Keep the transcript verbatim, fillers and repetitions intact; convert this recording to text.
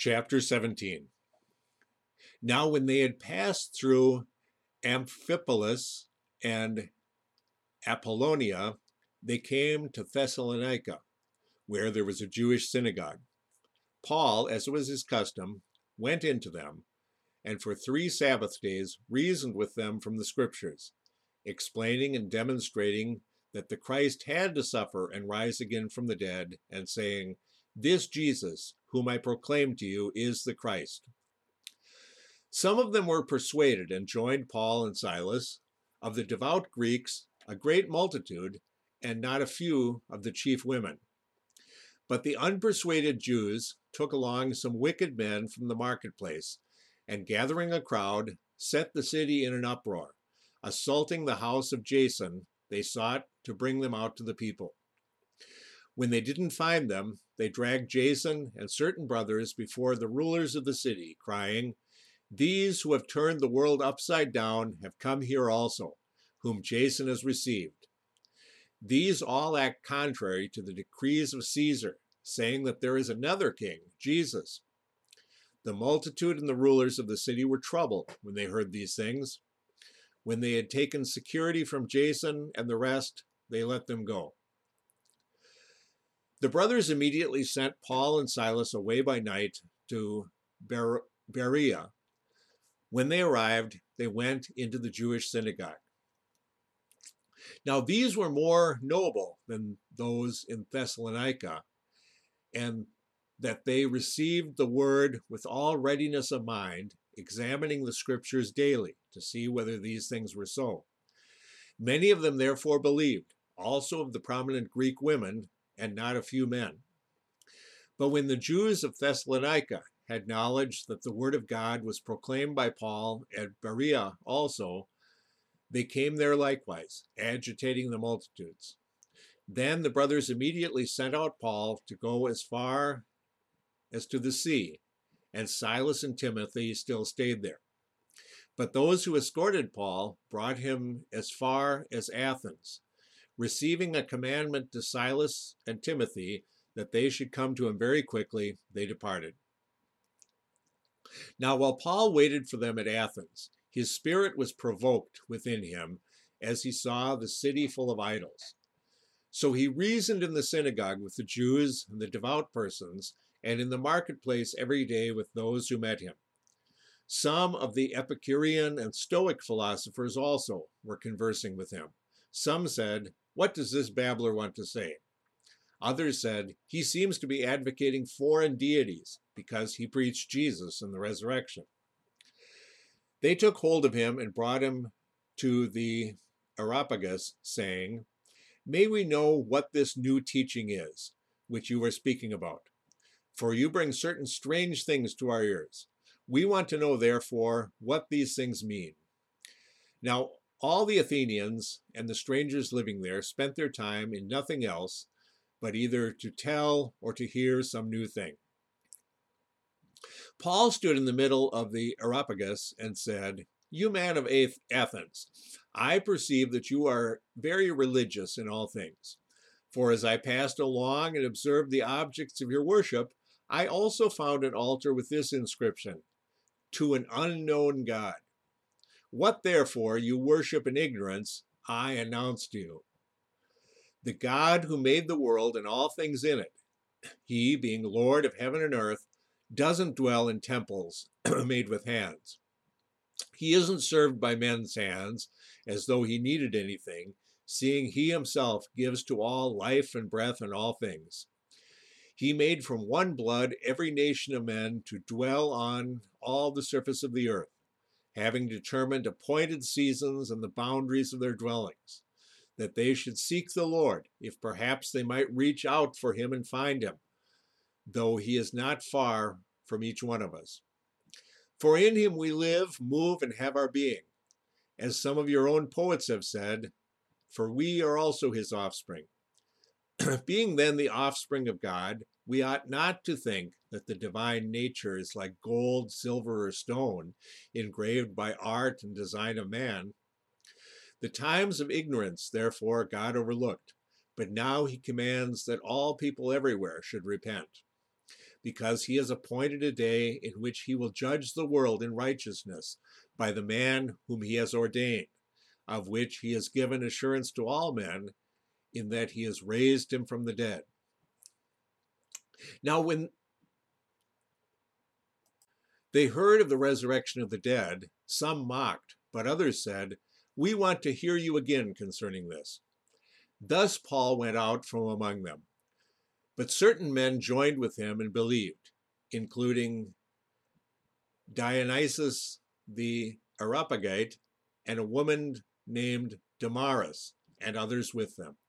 Chapter seventeen. Now when they had passed through Amphipolis and Apollonia, they came to Thessalonica, where there was a Jewish synagogue. Paul, as was his custom, went into them, and for three Sabbath days reasoned with them from the Scriptures, explaining and demonstrating that the Christ had to suffer and rise again from the dead, and saying, "This Jesus, whom I proclaim to you, is the Christ." Some of them were persuaded and joined Paul and Silas. Of the devout Greeks, a great multitude, and not a few of the chief women. But the unpersuaded Jews took along some wicked men from the marketplace, and gathering a crowd, set the city in an uproar. Assaulting the house of Jason, they sought to bring them out to the people. When they didn't find them, they dragged Jason and certain brothers before the rulers of the city, crying, "These who have turned the world upside down have come here also, whom Jason has received. These all act contrary to the decrees of Caesar, saying that there is another king, Jesus." The multitude and the rulers of the city were troubled when they heard these things. When they had taken security from Jason and the rest, they let them go. The brothers immediately sent Paul and Silas away by night to Ber- Berea. When they arrived, they went into the Jewish synagogue. Now these were more noble than those in Thessalonica, and that they received the word with all readiness of mind, examining the Scriptures daily to see whether these things were so. Many of them therefore believed, also of the prominent Greek women, and not a few men. But when the Jews of Thessalonica had knowledge that the word of God was proclaimed by Paul at Berea also, they came there likewise, agitating the multitudes. Then the brothers immediately sent out Paul to go as far as to the sea, and Silas and Timothy still stayed there. But those who escorted Paul brought him as far as Athens, receiving a commandment to Silas and Timothy that they should come to him very quickly. They departed. Now while Paul waited for them at Athens, his spirit was provoked within him as he saw the city full of idols. So he reasoned in the synagogue with the Jews and the devout persons, and in the marketplace every day with those who met him. Some of the Epicurean and Stoic philosophers also were conversing with him. Some said, "What does this babbler want to say?" Others said, "He seems to be advocating foreign deities because he preached Jesus and the resurrection." They took hold of him and brought him to the Areopagus, saying, "May we know what this new teaching is, which you are speaking about? For you bring certain strange things to our ears. We want to know, therefore, what these things mean." Now, all the Athenians and the strangers living there spent their time in nothing else but either to tell or to hear some new thing. Paul stood in the middle of the Areopagus and said, "You man of Athens, I perceive that you are very religious in all things. For as I passed along and observed the objects of your worship, I also found an altar with this inscription, 'To an unknown God.' What therefore you worship in ignorance, I announce to you. The God who made the world and all things in it, he being Lord of heaven and earth, doesn't dwell in temples made with hands. He isn't served by men's hands as though he needed anything, seeing he himself gives to all life and breath and all things. He made from one blood every nation of men to dwell on all the surface of the earth, having determined appointed seasons and the boundaries of their dwellings, that they should seek the Lord, if perhaps they might reach out for him and find him, though he is not far from each one of us. For in him we live, move, and have our being. As some of your own poets have said, for we are also his offspring. Being then the offspring of God, we ought not to think that the divine nature is like gold, silver, or stone, engraved by art and design of man. The times of ignorance, therefore, God overlooked, but now he commands that all people everywhere should repent. because he has appointed a day in which he will judge the world in righteousness by the man whom he has ordained, of which he has given assurance to all men, in that he has raised him from the dead. Now, when they heard of the resurrection of the dead, some mocked, but others said, "We want to hear you again concerning this." Thus Paul went out from among them. But certain men joined with him and believed, including Dionysius the Areopagite and a woman named Damaris, and others with them.